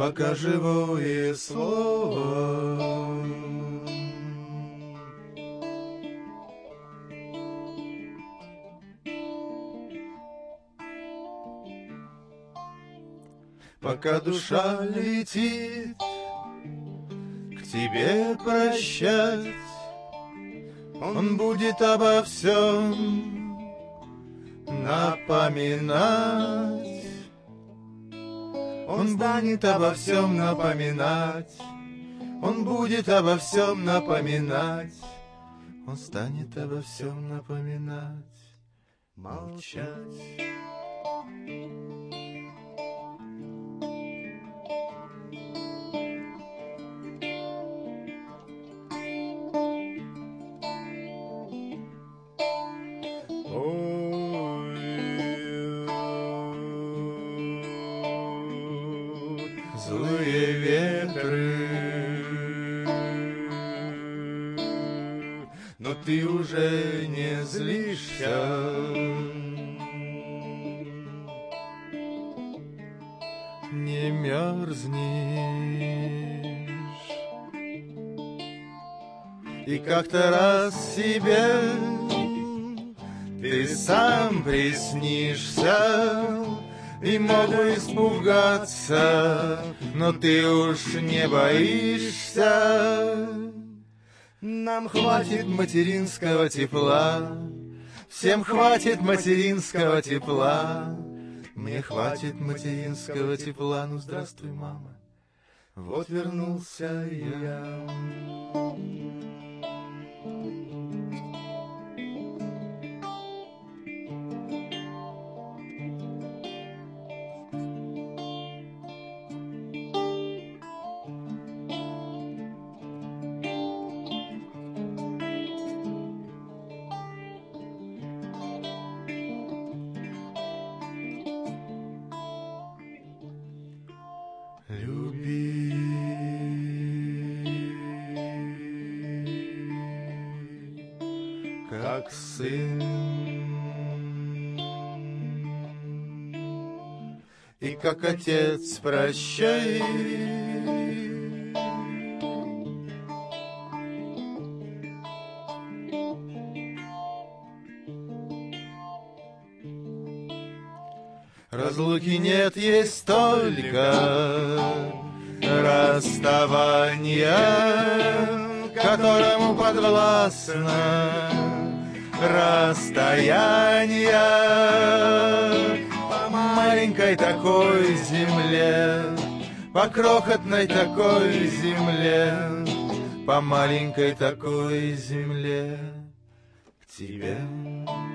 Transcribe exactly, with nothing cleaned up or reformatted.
пока живое слово. Пока душа летит к тебе прощать, он будет обо всем напоминать. Он станет обо всем напоминать. Он будет обо всем напоминать. Он станет обо всем напоминать. Молчать. Злые ветры, но ты уже не злишься, не мерзнешь, и как-то раз себе ты сам приснишься. И могу испугаться, но ты уж не боишься. Нам хватит материнского тепла, всем хватит материнского тепла. Мне хватит материнского тепла. Ну, здравствуй, мама, вот вернулся я. Люби, как сын, и как отец прощай. Разлуки нет, есть только расставание, которому подвластно расстояние. По маленькой такой земле, по крохотной такой земле, по маленькой такой земле к тебе.